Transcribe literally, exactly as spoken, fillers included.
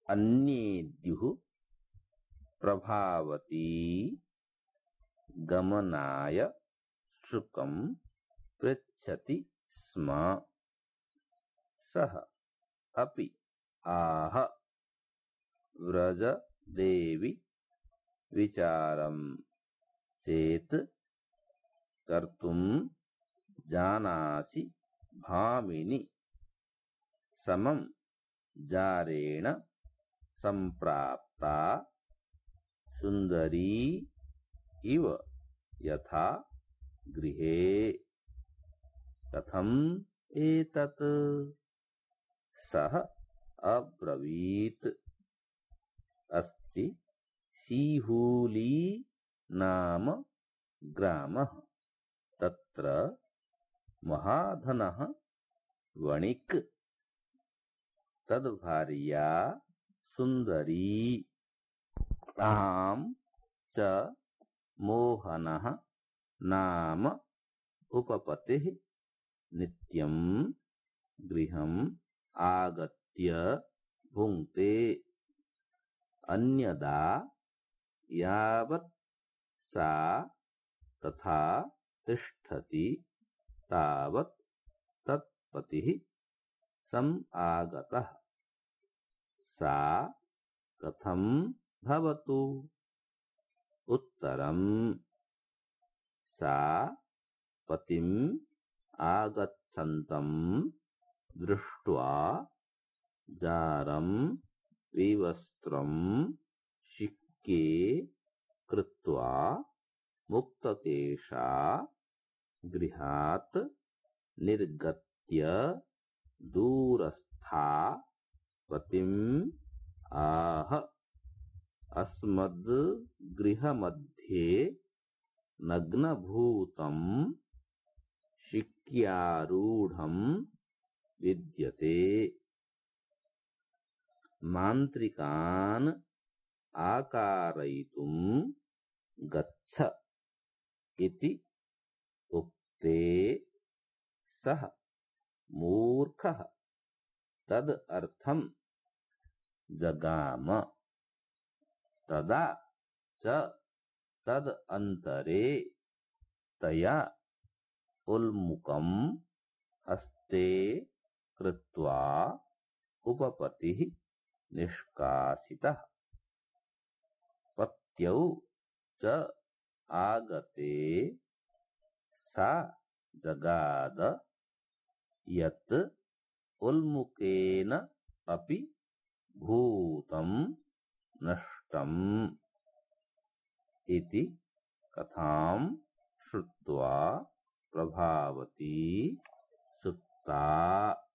अन्येद्युः प्रभावती गमनाय शुकं पृच्छति स्म। सः अपि आह व्रज देवि विचारं चेत् कर्तुं जानासि भामिनि समं जारेण संप्राप्ता सुंदरी इव यथा गृहे। कथम् एतत्? सः अब्रवीत् अस्ति सीहूली नाम ग्रामः। तत्र महाधनः वणिक् तद्भार्या सुन्दरी तां च मोहनः नाम उपपतिः नित्यं गृहम् आगत्य भुङ्क्ते। अन्यदा यावत् सा तथा तिष्ठति तावत् तत्पतिः समागतः। सा कथं भवतु? उत्तरम् सा पतिम् आगच्छन्तं दृष्ट्वा जारं विवस्त्रं शिक्के कृत्वा मुक्तकेशा गृहात् निर्गत्य दूरस्था पतिम् आह अस्मद् गृहमध्ये नग्नभूतं शिक्यारूढं विद्यते। मान्त्रिकान् आकारयितुं गच्छ इति उक्ते सः मूर्खः तद् अर्थं जगाम। तदा च तद् अन्तरे तया उल्मुकम् हस्ते कृत्वा उपपतिः निष्कासितः। पत्यौ च आगते सा जगाद यत् उल्मुकेन अपि भूतं नष्टम् इति कथां श्रुत्वा प्रभावती सुप्ता।